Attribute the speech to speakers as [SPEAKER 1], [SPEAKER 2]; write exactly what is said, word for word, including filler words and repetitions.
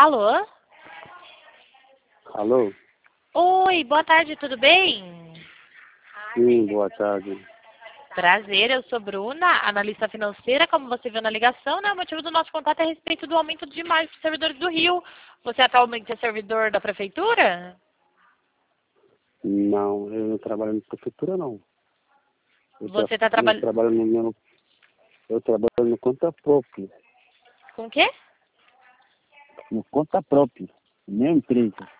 [SPEAKER 1] Alô?
[SPEAKER 2] Alô?
[SPEAKER 1] Oi, boa tarde, tudo bem?
[SPEAKER 2] Sim, boa tarde.
[SPEAKER 1] Prazer, eu sou Bruna, analista financeira, como você viu na ligação, né? O motivo do nosso contato é a respeito do aumento de mais dos servidores do Rio. Você atualmente é servidor da prefeitura?
[SPEAKER 2] Não, eu não trabalho na prefeitura, não. Eu, tra
[SPEAKER 1] Você está
[SPEAKER 2] eu
[SPEAKER 1] trabalhando
[SPEAKER 2] trabalho no meu, eu trabalho no conta própria.
[SPEAKER 1] com o quê?
[SPEAKER 2] No conta própria. Minha empresa.